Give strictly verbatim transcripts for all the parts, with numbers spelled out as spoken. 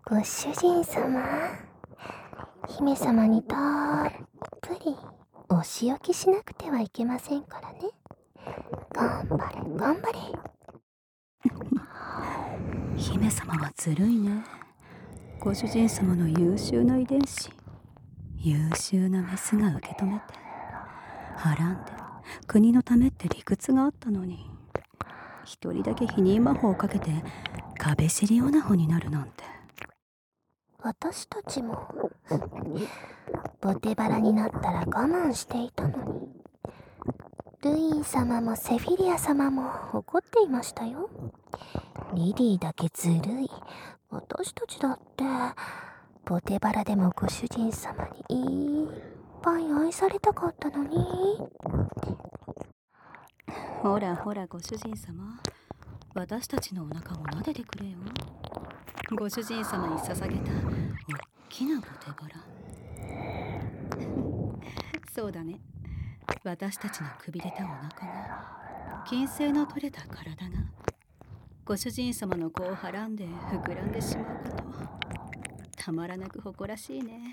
ご主人様、姫様にたっぷりお仕置きしなくてはいけませんからね。頑張れ頑張れ。 姫様はずるいね。ご主人様の優秀な遺伝子、優秀なメスが受け止めて、はらんで国のためって理屈があったのに、一人だけ否認魔法をかけて壁尻オナホになるなんて。 私たちもボテバラになったら我慢していたのに。ルイン様もセフィリア様も怒っていましたよ。リリーだけずるい。私たちだってボテバラでもご主人様にいっぱい愛されたかったのに。 ほらほらご主人様、私たちのお腹を撫でてくれよ。ご主人様に捧げたおっきなボテバラ。そうだね、私たちのくびれたお腹が、金星の取れた体がご主人様の子をはらんで膨らんでしまうこと、たまらなく誇らしいね。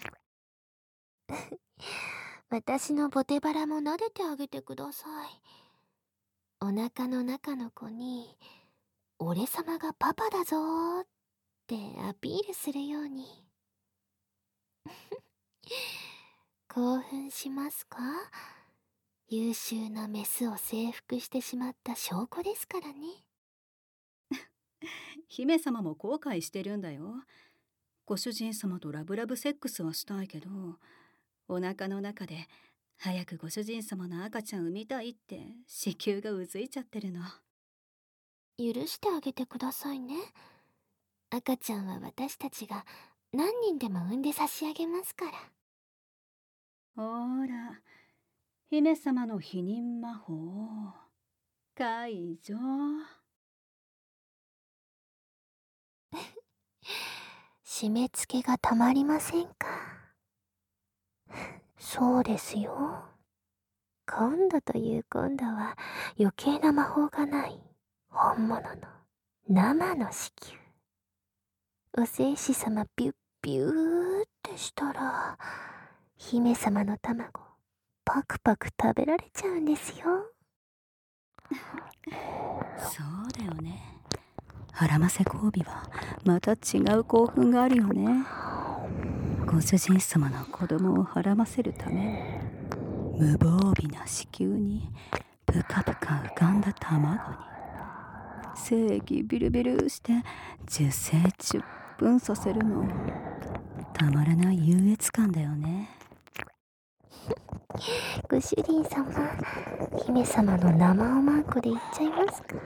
私のボテバラも撫でてあげてください。お腹の中の子に俺様がパパだぞーってアピールするように。興奮しますか？優秀なメスを征服してしまった証拠ですからね。 姫様も後悔してるんだよ。ご主人様とラブラブセックスはしたいけど、お腹の中で早くご主人様の赤ちゃん産みたいって子宮がうずいちゃってるの。 許してあげてくださいね。赤ちゃんは私たちが何人でも産んで差し上げますから。 ほら、姫様の否認魔法解除。 締め付けがたまりませんか？そうですよ。今度という今度は余計な魔法がない本物の生の子宮。お聖子様ビュッビューってしたら姫様の卵パクパク食べられちゃうんですよ。 そうだよね。はらませ交尾はまた違う興奮があるよね。ご主人様の子供をはらませるために、無防備な子宮にぷかぷか浮かんだ卵に精液ビルビルして受精じゅっぷんさせるの、たまらない優越感だよね。 ご主人様、姫様の生おまんこでいっちゃいますか？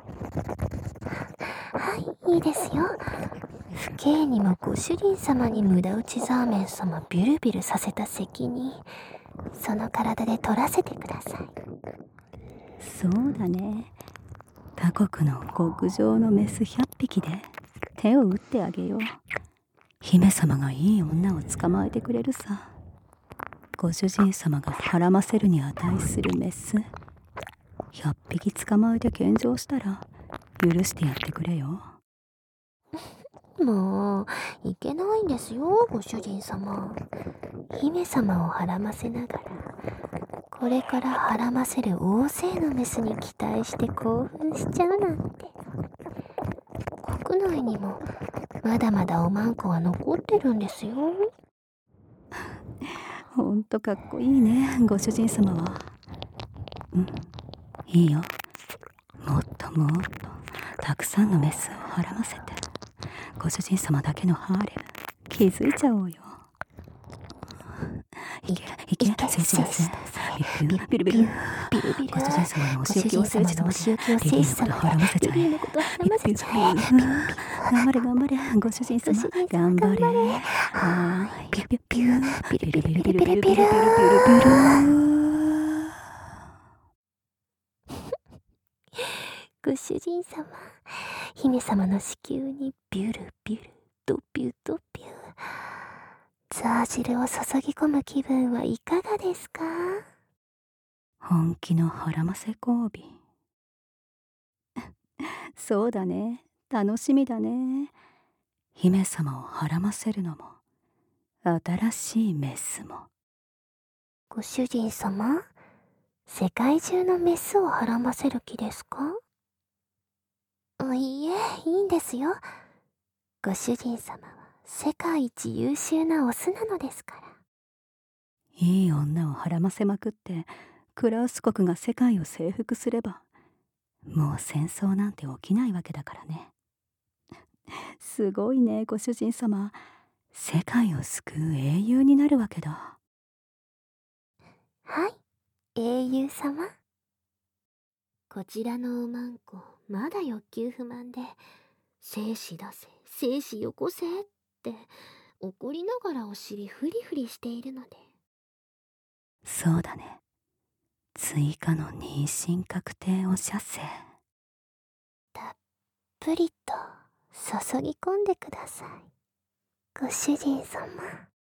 はい、いいですよ。不敬にもご主人様に無駄打ちザーメン様ビュルビルさせた責任、その体で取らせてください。 そうだね、他国の極上のメスひゃっぴきで手を打ってあげよう。姫様がいい女を捕まえてくれるさ。ご主人様がはらませるに値するメスひゃっぴき捕まえて献上したら許してやってくれよ。 もういけないんですよ、ご主人様。姫様をはらませながらこれからはらませる大勢のメスに期待して興奮しちゃうなんて。国内にもまだまだおまんこは残ってるんですよ。 ほんとかっこいいね、ご主人様は。うん、いいよ。もっともっとたくさんのメスをはらませて、ご主人様だけのハーレム築いちゃおうよ。いけいけ、聖地だぜ。ビルビルビルビルビル、ご主人様のお仕置きを聖地としてリリーのことはらませちゃえ。ビルビル頑張れ頑張れ、ご主人様頑張れ。はい、ビルビルビルビルビルビルビルビルビルビルビルビル。 ご主人様、姫様の子宮にビュルビュルドビュドビュ、ザー汁を注ぎ込む気分はいかがですか？ 本気のはらませ交尾。そうだね、楽しみだね。 姫様をはらませるのも新しいメスも。 ご主人様、世界中のメスをはらませる気ですか？あ、いいえ、いいんですよ。ご主人様は世界一優秀なオスなのですから。 いい女をはらませまくってクラウス国が世界を征服すれば、もう戦争なんて起きないわけだからね。すごいね、ご主人様。世界を救う英雄になるわけだ。 はい、英雄様。こちらのおまんこ、まだ欲求不満で、精子出せ、精子よこせって、怒りながらお尻フリフリしているので。 そうだね。追加の妊娠確定お射精。 たっぷりと注ぎ込んでください。ご主人様。